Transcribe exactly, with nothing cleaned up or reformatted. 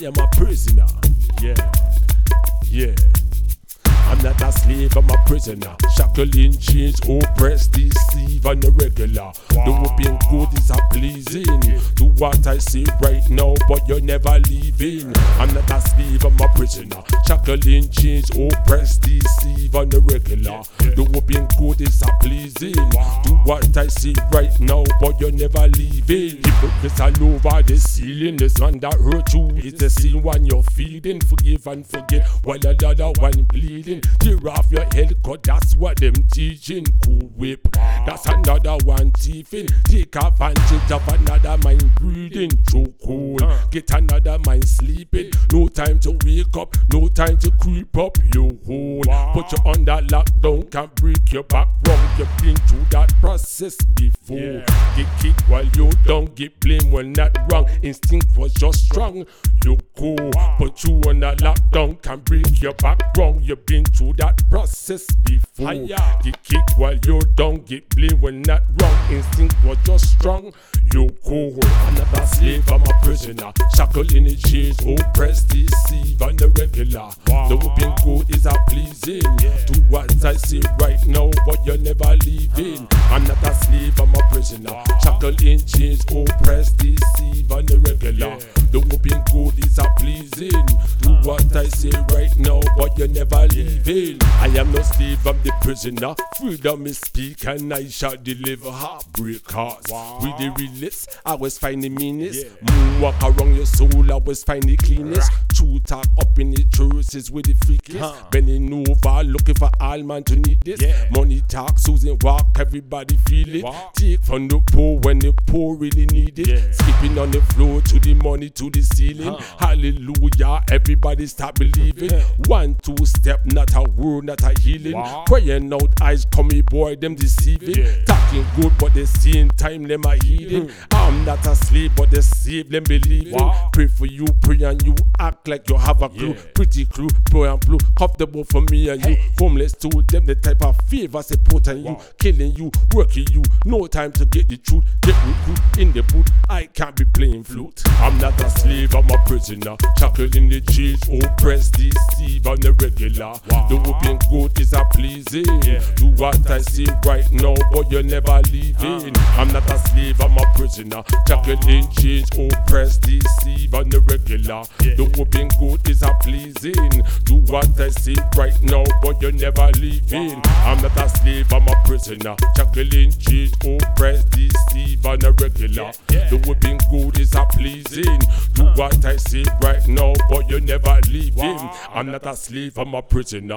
am a prisoner. Yeah, yeah. I'm not a slave, I'm a prisoner. Shackling, chains, oppressed, deceive, and irregular. Wow. The whooping good is a pleasing. Do what I say right now, but you're never leaving. I'm not a slave, I'm a prisoner. Shackling, chains, oppressed, deceive, and irregular. The whooping good is a pleasing. Wow. Do what I say right now, but you're never leaving. Hypocrites all over the ceiling. This one that hurt you is the same one you're feeding. Forgive and forget while another one bleeding. Tear off your head, cause that's what them teaching. Cool whip, that's another one thieving. Take advantage of another mind breathing. Too cool, get another mind sleeping. No time to wake up, no time to creep up. You hold, put you on that lockdown, can't break your back wrong. You've been through that process before. Yeah. Get kicked while you don't get blamed when not wrong. Instinct was just strong. You cool, put you on that lockdown, can't break your back wrong. You've been through that process before. Hi-ya. Get kicked while you don't get blamed when not wrong. Instinct was just strong. You cool. I'm not a slave, I'm a prisoner. Shackled in the chains, oppressed, deceive, and irregular. Wow. The whooping good is a pleasing. Yeah. Do what I say right now, but you're never leaving. Uh. I'm not a slave, I'm a prisoner. Wow. Shackled in chains, oppressed, deceive, and irregular. Yeah. The whooping good is a pleasing. Do uh. what I say right now, but you're never leaving. Yeah. I am no slave, I'm the prisoner. Freedom is speak and I shall deliver. Heartbreak hearts. Wow. With the realest, I always find the meanest. Yeah. Moonwalk around your soul, I always find the cleanest. True talk up in the churches with the freakiest. Huh. Bending over, looking for all man to need this. Yeah. Money talk, Susan walk, everybody feel it. Wow. Take from the poor when the poor really need it. Yeah. Skipping on the floor to the money to the ceiling. Huh. Hallelujah, everybody start believing. Yeah. One, two step, not a word, not a healing. Wow. Crying out eyes, coming boy, them deceiving. Yeah. Talking good, but the same time, them are healing. Mm. I'm not a slave, but the save them believing. Wow. Pray for you, pray and you act like you have a clue. Yeah. Pretty crew, boy and blue, comfortable for me and hey. You. Homeless to them, the type of favors they put on wow. you. Killing you, working you, no time to get the truth. Get recruit in the boot, I can't be playing flute. I'm not a slave, I'm a prisoner. Shackled in the chains, oppressed, deceive, and irregular. Wow. The whooping good is a pleasing. Yeah. Do what I say right now, but you're never leaving. Uh. I'm not a slave, I'm a prisoner. Shackled in chains, oppressed, deceive, and irregular. Yeah. The whooping good is a pleasing. Do what I say right now, but you're never leaving. Wow. I'm not a slave, I'm a prisoner. Shackled in chains, oppressed, deceive, and irregular. Yeah. Yeah. The whooping good is a pleasing. Do what I say right now, but you're never leaving. Wow. I'm not a slave, I'm a prisoner.